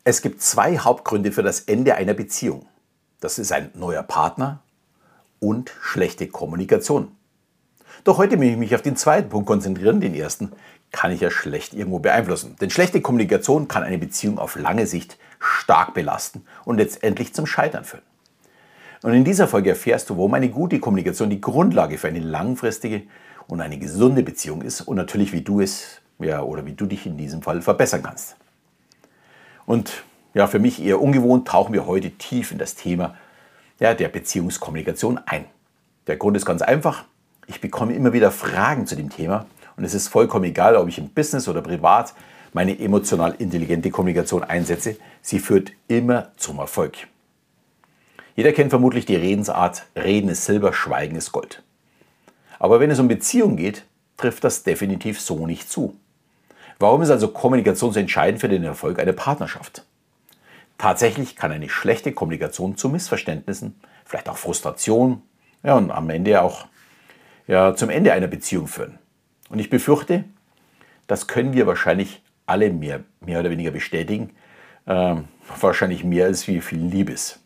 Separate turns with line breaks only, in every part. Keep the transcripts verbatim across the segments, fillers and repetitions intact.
Es gibt zwei Hauptgründe für das Ende einer Beziehung. Das ist ein neuer Partner und schlechte Kommunikation. Doch heute will ich mich auf den zweiten Punkt konzentrieren. Den ersten kann ich ja schlecht irgendwo beeinflussen. Denn schlechte Kommunikation kann eine Beziehung auf lange Sicht stark belasten und letztendlich zum Scheitern führen. Und in dieser Folge erfährst du, warum eine gute Kommunikation die Grundlage für eine langfristige und eine gesunde Beziehung ist und natürlich, wie du es ja, oder wie du dich in diesem Fall verbessern kannst. Und ja, für mich eher ungewohnt tauchen wir heute tief in das Thema ja, der Beziehungskommunikation ein. Der Grund ist ganz einfach. Ich bekomme immer wieder Fragen zu dem Thema und es ist vollkommen egal, ob ich im Business oder privat meine emotional intelligente Kommunikation einsetze. Sie führt immer zum Erfolg. Jeder kennt vermutlich die Redensart, Reden ist Silber, Schweigen ist Gold. Aber wenn es um Beziehungen geht, trifft das definitiv so nicht zu. Warum ist also Kommunikation so entscheidend für den Erfolg einer Partnerschaft? Tatsächlich kann eine schlechte Kommunikation zu Missverständnissen, vielleicht auch Frustration ja, und am Ende auch ja, zum Ende einer Beziehung führen. Und ich befürchte, das können wir wahrscheinlich alle mehr, mehr oder weniger bestätigen, äh, wahrscheinlich mehr als wie viel Liebes.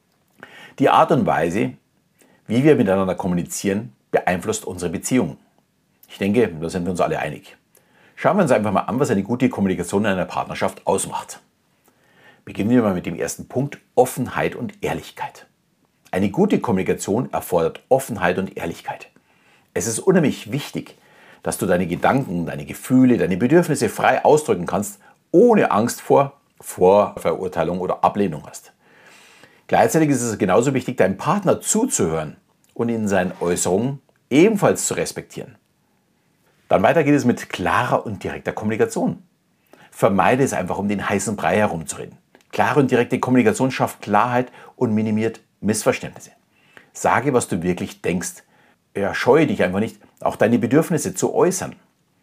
Die Art und Weise, wie wir miteinander kommunizieren, beeinflusst unsere Beziehungen. Ich denke, da sind wir uns alle einig. Schauen wir uns einfach mal an, was eine gute Kommunikation in einer Partnerschaft ausmacht. Beginnen wir mal mit dem ersten Punkt, Offenheit und Ehrlichkeit. Eine gute Kommunikation erfordert Offenheit und Ehrlichkeit. Es ist unheimlich wichtig, dass du deine Gedanken, deine Gefühle, deine Bedürfnisse frei ausdrücken kannst, ohne Angst vor Vorverurteilung oder Ablehnung hast. Gleichzeitig ist es genauso wichtig, deinem Partner zuzuhören und in seinen Äußerungen ebenfalls zu respektieren. Dann weiter geht es mit klarer und direkter Kommunikation. Vermeide es einfach, um den heißen Brei herumzureden. Klare und direkte Kommunikation schafft Klarheit und minimiert Missverständnisse. Sage, was du wirklich denkst. Ja, scheue dich einfach nicht, auch deine Bedürfnisse zu äußern.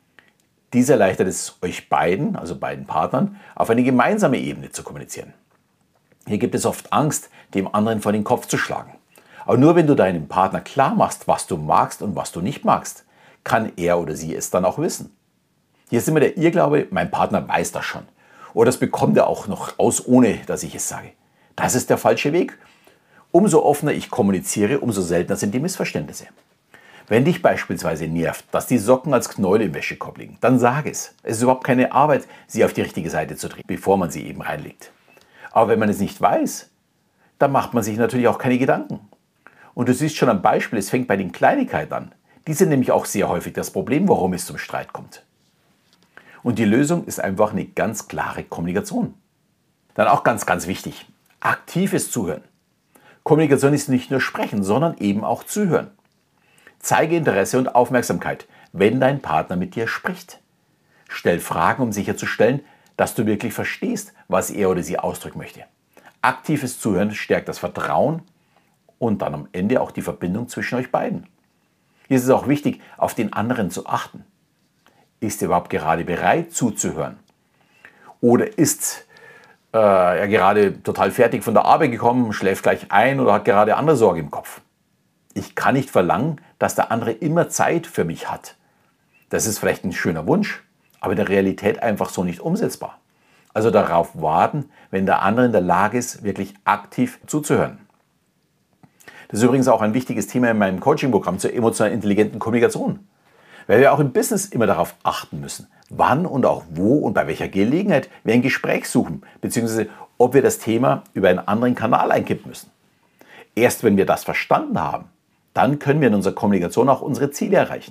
Dies erleichtert es euch beiden, also beiden Partnern, auf eine gemeinsame Ebene zu kommunizieren. Hier gibt es oft Angst, dem anderen vor den Kopf zu schlagen. Aber nur wenn du deinem Partner klar machst, was du magst und was du nicht magst, kann er oder sie es dann auch wissen. Hier ist immer der Irrglaube, mein Partner weiß das schon. Oder das bekommt er auch noch raus, ohne dass ich es sage. Das ist der falsche Weg. Umso offener ich kommuniziere, umso seltener sind die Missverständnisse. Wenn dich beispielsweise nervt, dass die Socken als Knäuel im Wäschekorb liegen, dann sag es. Es ist überhaupt keine Arbeit, sie auf die richtige Seite zu drehen, bevor man sie eben reinlegt. Aber wenn man es nicht weiß, dann macht man sich natürlich auch keine Gedanken. Und du siehst schon am Beispiel, es fängt bei den Kleinigkeiten an. Die sind nämlich auch sehr häufig das Problem, warum es zum Streit kommt. Und die Lösung ist einfach eine ganz klare Kommunikation. Dann auch ganz, ganz wichtig, aktives Zuhören. Kommunikation ist nicht nur Sprechen, sondern eben auch Zuhören. Zeige Interesse und Aufmerksamkeit, wenn dein Partner mit dir spricht. Stell Fragen, um sicherzustellen, dass du wirklich verstehst, was er oder sie ausdrücken möchte. Aktives Zuhören stärkt das Vertrauen und dann am Ende auch die Verbindung zwischen euch beiden. Hier ist es auch wichtig, auf den anderen zu achten. Ist er überhaupt gerade bereit zuzuhören? Oder ist äh, er gerade total fertig von der Arbeit gekommen, schläft gleich ein oder hat gerade andere Sorge im Kopf? Ich kann nicht verlangen, dass der andere immer Zeit für mich hat. Das ist vielleicht ein schöner Wunsch, aber in der Realität einfach so nicht umsetzbar. Also darauf warten, wenn der andere in der Lage ist, wirklich aktiv zuzuhören. Das ist übrigens auch ein wichtiges Thema in meinem Coaching-Programm zur emotional intelligenten Kommunikation. Weil wir auch im Business immer darauf achten müssen, wann und auch wo und bei welcher Gelegenheit wir ein Gespräch suchen, beziehungsweise ob wir das Thema über einen anderen Kanal einkippen müssen. Erst wenn wir das verstanden haben, dann können wir in unserer Kommunikation auch unsere Ziele erreichen.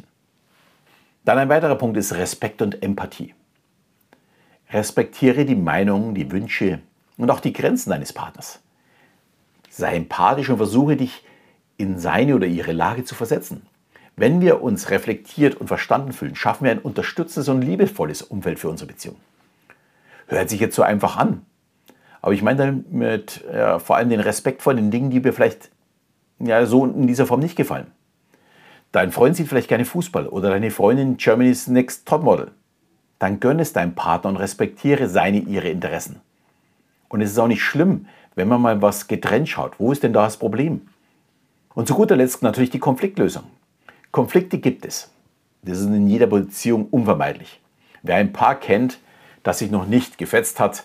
Dann ein weiterer Punkt ist Respekt und Empathie. Respektiere die Meinungen, die Wünsche und auch die Grenzen deines Partners. Sei empathisch und versuche dich in seine oder ihre Lage zu versetzen. Wenn wir uns reflektiert und verstanden fühlen, schaffen wir ein unterstützendes und liebevolles Umfeld für unsere Beziehung. Hört sich jetzt so einfach an. Aber ich meine damit ja, vor allem den Respekt vor den Dingen, die mir vielleicht ja, so in dieser Form nicht gefallen. Dein Freund sieht vielleicht gerne Fußball oder deine Freundin Germany's Next Topmodel. Dann gönn es deinem Partner und respektiere seine, ihre Interessen. Und es ist auch nicht schlimm, wenn man mal was getrennt schaut. Wo ist denn da das Problem? Und zu guter Letzt natürlich die Konfliktlösung. Konflikte gibt es. Das ist in jeder Beziehung unvermeidlich. Wer ein Paar kennt, das sich noch nicht gefetzt hat,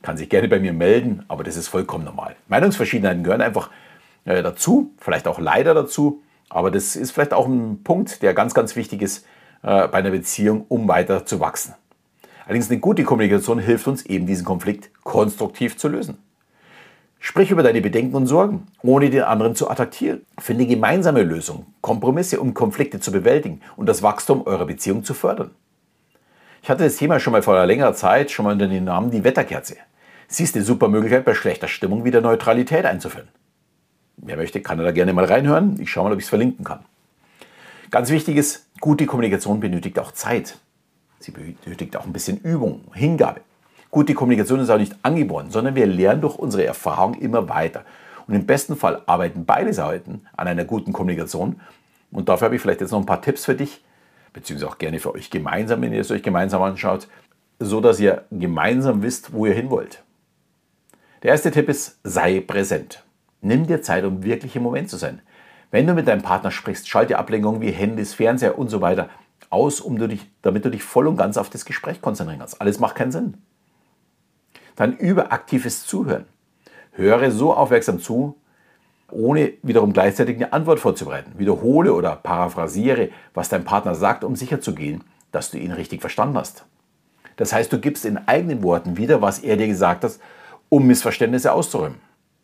kann sich gerne bei mir melden, aber das ist vollkommen normal. Meinungsverschiedenheiten gehören einfach äh, dazu, vielleicht auch leider dazu, aber das ist vielleicht auch ein Punkt, der ganz, ganz wichtig ist äh, bei einer Beziehung, um weiter zu wachsen. Allerdings eine gute Kommunikation hilft uns eben, diesen Konflikt konstruktiv zu lösen. Sprich über deine Bedenken und Sorgen, ohne den anderen zu attackieren. Finde gemeinsame Lösungen, Kompromisse, um Konflikte zu bewältigen und das Wachstum eurer Beziehung zu fördern. Ich hatte das Thema schon mal vor längerer Zeit, schon mal unter dem Namen die Wetterkerze. Sie ist eine super Möglichkeit, bei schlechter Stimmung wieder Neutralität einzuführen. Wer möchte, kann da gerne mal reinhören. Ich schaue mal, ob ich es verlinken kann. Ganz wichtig ist, gute Kommunikation benötigt auch Zeit. Sie benötigt auch ein bisschen Übung, Hingabe. Gute Kommunikation ist auch nicht angeboren, sondern wir lernen durch unsere Erfahrung immer weiter. Und im besten Fall arbeiten beide Seiten an einer guten Kommunikation. Und dafür habe ich vielleicht jetzt noch ein paar Tipps für dich, beziehungsweise auch gerne für euch gemeinsam, wenn ihr es euch gemeinsam anschaut, so dass ihr gemeinsam wisst, wo ihr hin wollt. Der erste Tipp ist, sei präsent. Nimm dir Zeit, um wirklich im Moment zu sein. Wenn du mit deinem Partner sprichst, schalte Ablenkungen wie Handys, Fernseher und so weiter aus, um du dich, damit du dich voll und ganz auf das Gespräch konzentrieren kannst. Alles macht keinen Sinn. Dann übe aktives Zuhören. Höre so aufmerksam zu, ohne wiederum gleichzeitig eine Antwort vorzubereiten. Wiederhole oder paraphrasiere, was dein Partner sagt, um sicherzugehen, dass du ihn richtig verstanden hast. Das heißt, du gibst in eigenen Worten wieder, was er dir gesagt hat, um Missverständnisse auszuräumen.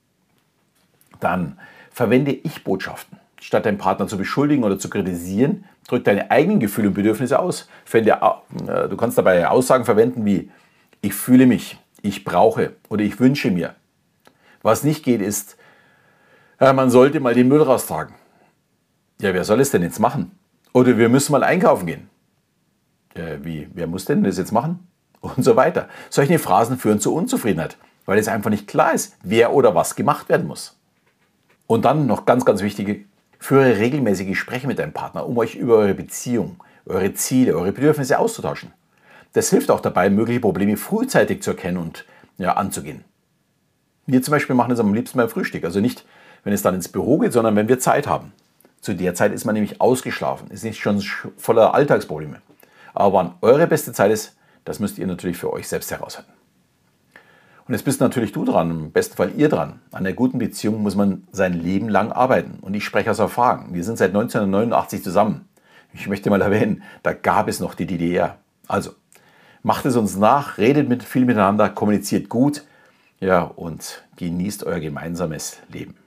Dann verwende Ich-Botschaften. Statt deinen Partner zu beschuldigen oder zu kritisieren, drück deine eigenen Gefühle und Bedürfnisse aus. Du kannst dabei Aussagen verwenden wie ich fühle mich, ich brauche oder ich wünsche mir. Was nicht geht ist, ja, man sollte mal den Müll raustragen. Ja, wer soll es denn jetzt machen? Oder wir müssen mal einkaufen gehen. Ja, wie, wer muss denn das jetzt machen? Und so weiter. Solche Phrasen führen zu Unzufriedenheit, weil es einfach nicht klar ist, wer oder was gemacht werden muss. Und dann noch ganz, ganz wichtige, führe regelmäßige Gespräche mit deinem Partner, um euch über eure Beziehung, eure Ziele, eure Bedürfnisse auszutauschen. Das hilft auch dabei, mögliche Probleme frühzeitig zu erkennen und ja, anzugehen. Wir zum Beispiel machen das am liebsten beim Frühstück. Also nicht, wenn es dann ins Büro geht, sondern wenn wir Zeit haben. Zu der Zeit ist man nämlich ausgeschlafen, ist nicht schon voller Alltagsprobleme. Aber wann eure beste Zeit ist, das müsst ihr natürlich für euch selbst herausfinden. Und jetzt bist natürlich du dran, im besten Fall ihr dran. An einer guten Beziehung muss man sein Leben lang arbeiten. Und ich spreche aus Erfahrung. Wir sind seit neunzehnhundertneunundachtzig zusammen. Ich möchte mal erwähnen, da gab es noch die D D R. Also, macht es uns nach, redet mit viel miteinander, kommuniziert gut, ja, und genießt euer gemeinsames Leben.